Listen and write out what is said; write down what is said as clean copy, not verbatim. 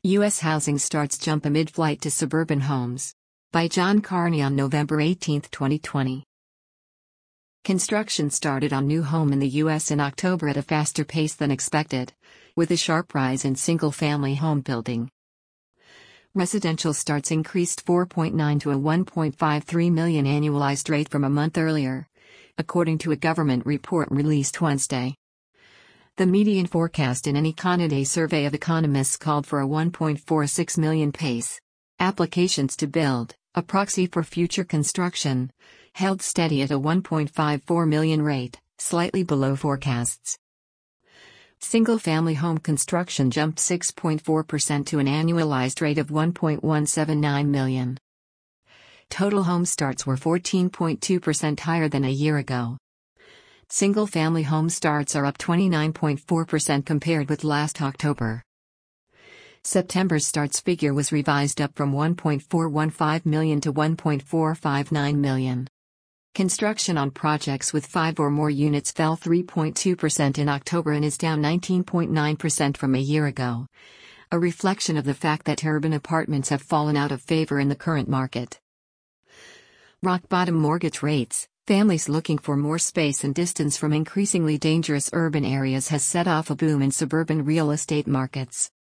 U.S. housing starts jump amid flight to suburban homes. By John Carney on November 18, 2020. Construction started on new home in the U.S. in October at a faster pace than expected, with a sharp rise in single-family home building. Residential starts increased 4.9 to a 1.53 million annualized rate from a month earlier, according to a government report released Wednesday. The median forecast in an Econoday survey of economists called for a 1.46 million pace. Applications to build, a proxy for future construction, held steady at a 1.54 million rate, slightly below forecasts. Single-family home construction jumped 6.4% to an annualized rate of 1.179 million. Total home starts were 14.2% higher than a year ago. Single-family home starts are up 29.4% compared with last October. September's starts figure was revised up from 1.415 million to 1.459 million. Construction on projects with 5 or more units fell 3.2% in October and is down 19.9% from a year ago, a reflection of the fact that urban apartments have fallen out of favor in the current market. Rock-bottom mortgage rates. Families looking for more space and distance from increasingly dangerous urban areas has set off a boom in suburban real estate markets.